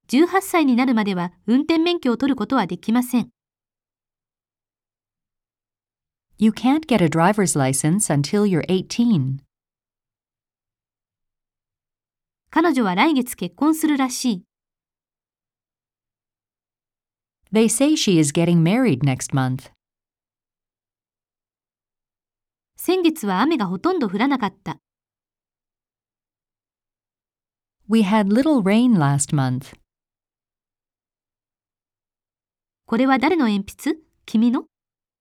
18歳になるまでは運転免許を取ることはできません。 You can't get a driver's license until you're 18. 彼女は来月結婚するらしい。 They say she is getting married next month. 先月は雨がほとんど降らなかった。 We had little rain last month. これは誰の鉛筆？君の？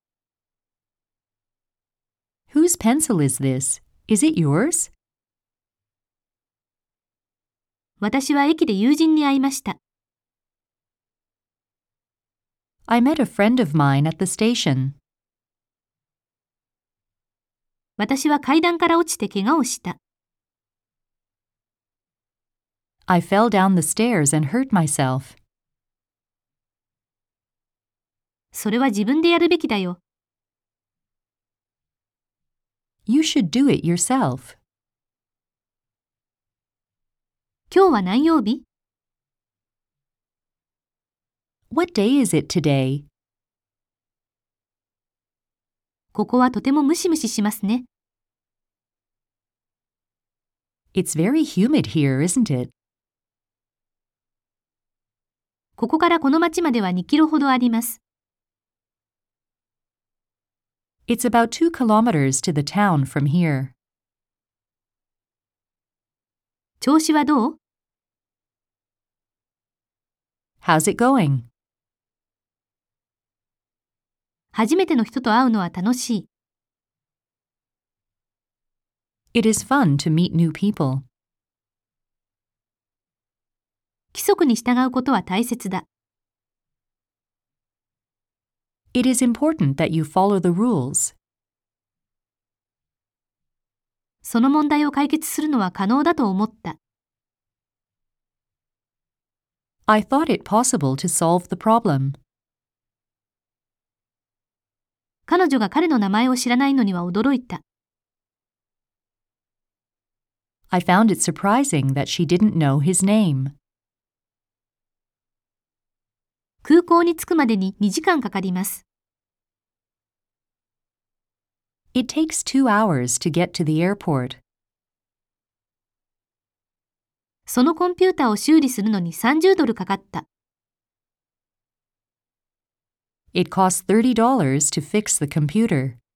Whose pencil is this? Is it yours? 私は駅で友人に会いました。 I met a friend of mine at the station. 私は階段から落ちて怪我をした。 I fell down the stairs and hurt myself. それは自分でやるべきだよ。 You should do it yourself. 今日は何曜日？ What day is it today? ここはとてもムシムシしますね。 It's very humid here, isn't it? ここからこの町までは2キロほどあります。 It's about 2 kilometers to the town from here. 調子はどう？ How's it going? 初めての人と会うのは楽しい。 It is fun to meet new people. 規則に従うことは大切だ。 It is important that you follow the rules. その問題を解決するのは可能だと思った。 I thought it possible to solve the problem. 彼女が彼の名前を知らないのには驚いた。 I found it surprising that she didn't know his name. 空港に着くまでに2時間かかります。 It takes 2 hours to get to the airport. そのコンピューターを修理するのに30ドルかかった。 It costs $30 to fix the computer.